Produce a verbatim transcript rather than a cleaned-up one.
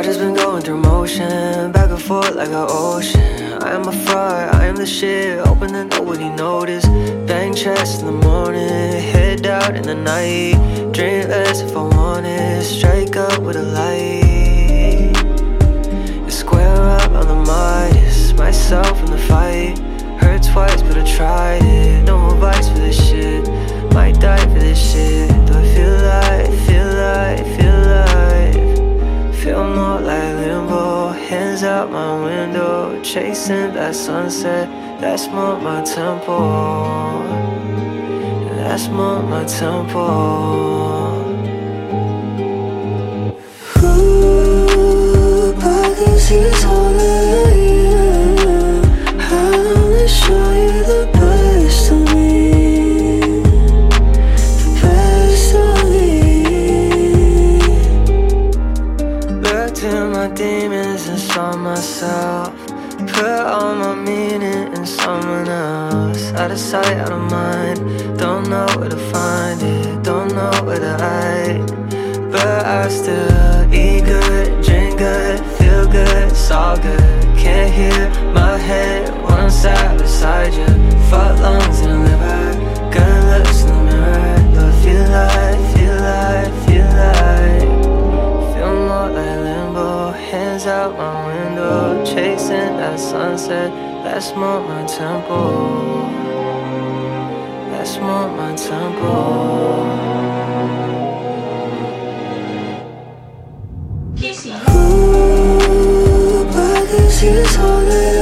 I just been going through motion, back and forth like an ocean. I am a fraud, I am the shit, hoping that nobody notice. Bang chest in the morning, head out in the night. Drink less if I want it, strike up with a light. You square up on the Midas, myself in the fight. Hurt twice but I tried it, no advice for this shit. Might die for this shit. Do I feel alive, feel alive, feel alive? Feel more like limbo, hands out my window, chasing that sunset. That's more my tempo, that's more my tempo. Ooh, pockets is all that I am. I wanna show you the best of me, the best of me. Looked in my demons and saw myself, put all my meaning in someone else. Out of sight, out of mind, don't know where to find it, don't know where to hide. But I still eat good, drink good, feel good, it's all good. Can't hear my head when I'm sat beside you. Fuck lungs and a liver, good looks in the mirror. Do I feel like, feel like, feel like? Feel more like limbo, hands out my window, chasing that sunset. That's more my tempo, that's more my tempo. Ooh, pockets is all that